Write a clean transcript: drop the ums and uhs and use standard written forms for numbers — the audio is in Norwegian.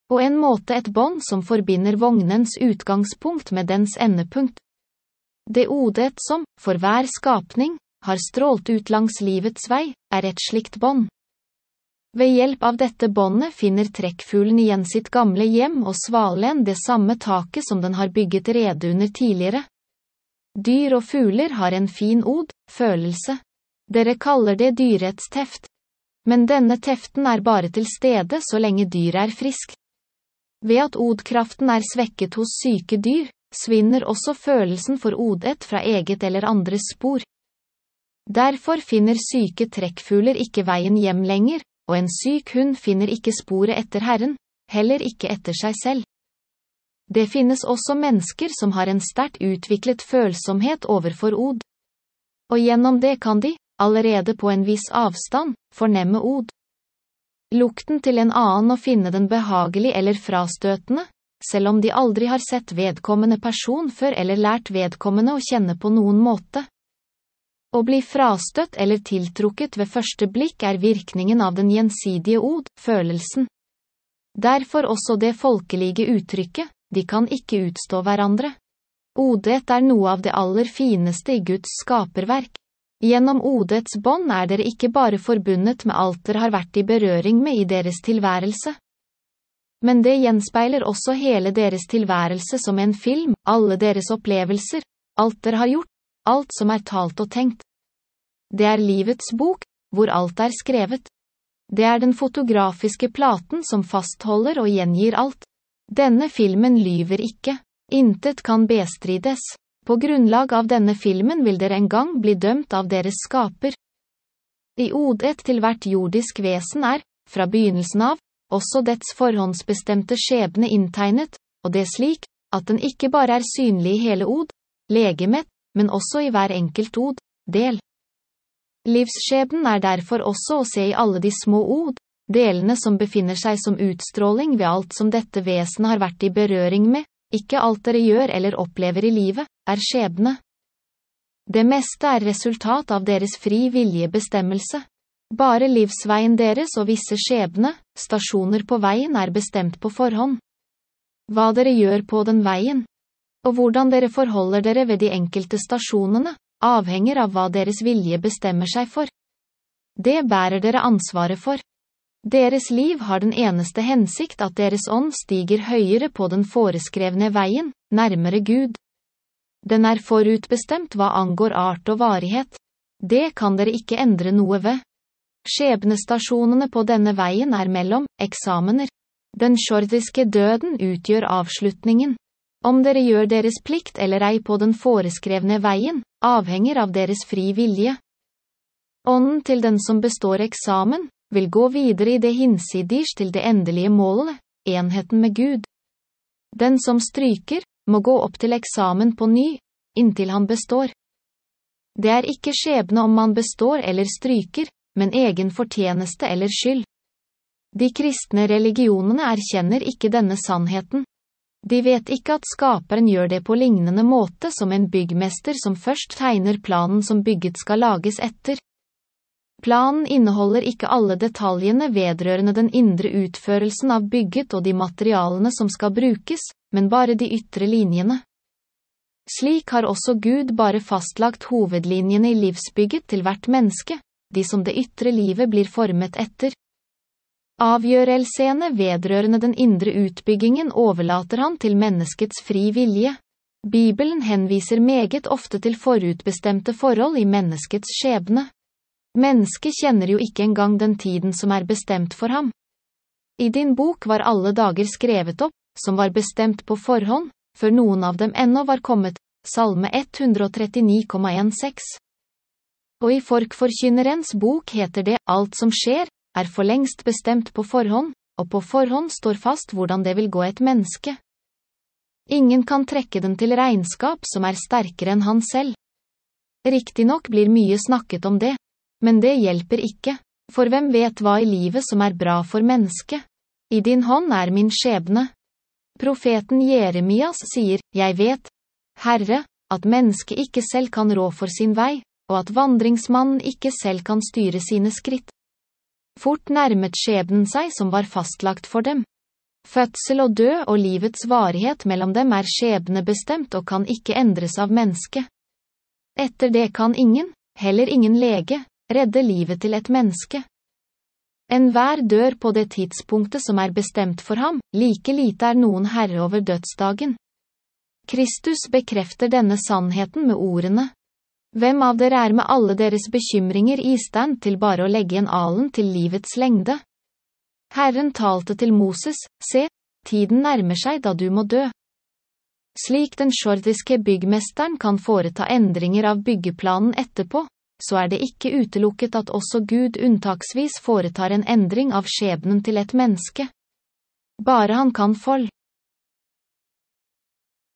På en måte et bånd som forbinder vognens utgangspunkt med dens endepunkt. Det odet som, for hver skapning, har strålt ut langs livets vei, et slikt bånd. Ved hjelp av dette båndet finner trekkfuglen igjen sitt gamle hjem og svalen det samme taket som den har bygget rede under tidligere. Dyr og fugler har en fin od, følelse. Dere kaller det dyrets teft. Men denne teften bare til stede så lenge dyret frisk. Ved at odkraften svekket hos syke dyr, svinner også følelsen for odet fra eget eller andres spor. Derfor finner syke trekkfugler ikke veien hjem lenger, og en syk hund finner ikke sporet etter Herren, heller ikke etter seg selv. Det finnes også mennesker som har en sterkt utviklet følsomhet overfor od. Og gjennom det kan de, allerede på en viss avstand, fornemme od. Lukten til en annen og finne den behagelig eller frastøtende, selv om de aldri har sett vedkommende person før eller lært vedkommende å kjenne på noen måte. Å bli frastøtt eller tiltrukket ved første blikk virkningen av den gjensidige od, følelsen. Derfor også det folkelige uttrykket, de kan ikke utstå hverandre. Odet noe av det aller fineste i Guds skaperverk. Gjennom odets bånd dere ikke bare forbundet med alt dere har vært i berøring med i deres tilværelse. Men det gjenspeiler også hele deres tilværelse som en film, alle deres opplevelser, alt dere har gjort, alt som talt og tenkt. Det livets bok, hvor alt skrevet. Det den fotografiske platen som fastholder og gjengir alt. Denne filmen lyver ikke. Intet kan bestrides. På grunnlag av denne filmen vil dere en gang bli dømt av deres skaper. I odet til hvert jordisk vesen fra begynnelsen av, også dets forhåndsbestemte skjebne inntegnet, og det slik, at den ikke bare synlig i hele od, legemet, men også i hver enkelt od, del. Livsskjebnen derfor også å se i alle de små od, delene som befinner seg som utstråling ved alt som dette vesenet har vært i berøring med, ikke alt dere gjør eller opplever i livet, skjebne. Det meste resultat av deres fri viljebestemmelse. Bare livsveien deres og visse skjebne, stasjoner på veien bestemt på forhånd. Hva dere gjør på den veien, og hvordan dere forholder dere ved de enkelte stasjonene, avhenger av hva deres vilje bestemmer seg for. Det bærer dere ansvaret for. Deres liv har den eneste hensikt at deres ånd stiger høyere på den foreskrevne veien, nærmere Gud. Den forutbestemt hva angår art og varighet. Det kan dere ikke endre noe ved. Skjebnestasjonene på denne veien mellom eksamener. Den jordiske døden utgjør avslutningen. Om dere gjør deres plikt eller ei på den foreskrevne veien, avhenger av deres fri vilje. Ånden til den som består eksamen, vil gå videre i det hinsides til det endelige målet, enheten med Gud. Den som stryker, må gå opp til eksamen på ny, inntil han består. Det ikke skjebne om man består eller stryker, men egen fortjeneste eller skyld. De kristne religionene erkjenner ikke denne sannheten. De vet ikke at skaperen gjør det på lignende måte som en byggmester som først tegner planen som bygget skal lages etter. Planen inneholder ikke alle detaljene vedrørende den indre utførelsen av bygget og de materialene som skal brukes, men bare de ytre linjene. Slik har også Gud bare fastlagt hovedlinjene i livsbygget til hvert menneske, de som det ytre livet blir formet etter. Avgjørelsene vedrørende den indre utbyggingen overlater han til menneskets fri vilje. Bibelen henviser meget ofte til forutbestemte forhold i menneskets skjebne. Mennesket kjenner jo ikke engang den tiden som bestemt for ham. I din bok var alle dager skrevet opp, som var bestemt på forhånd, før noen av dem ennå var kommet, Salme 139,16. Og i Forkynnerens bok heter det, alt som skjer, for lengst bestemt på forhånd, og på forhånd står fast hvordan det vil gå et menneske. Ingen kan trekke den til regnskap som sterkere enn han selv. Riktignok blir mye snakket om det, men det hjelper ikke, for hvem vet hva i livet som bra for mennesket? I din hånd min skjebne. Profeten Jeremias sier, jeg vet, Herre, at mennesket ikke selv kan rå for sin vei, og at vandringsmannen ikke selv kan styre sine skritt. Fort nærmet skjebnen seg som var fastlagt for dem. Fødsel og død og livets varighet mellom dem skjebnebestemt og kan ikke endres av mennesket. Etter det kan ingen, heller ingen lege, redde livet til et menneske. Enhver dør på det tidspunktet som bestemt for ham, like lite noen herre over dødsdagen. Kristus bekrefter denne sannheten med ordene: Hvem av dere med alle deres bekymringer i stand til bare å legge en alen til livets lengde? Herren talte til Moses: Se, tiden nærmer seg da du må dø. Slik den sjordiske byggmesteren kan foreta endringer av byggeplanen etterpå, så det ikke utelukket at også Gud unntaksvis foretar en endring av skjebnen til et menneske. Bare han kan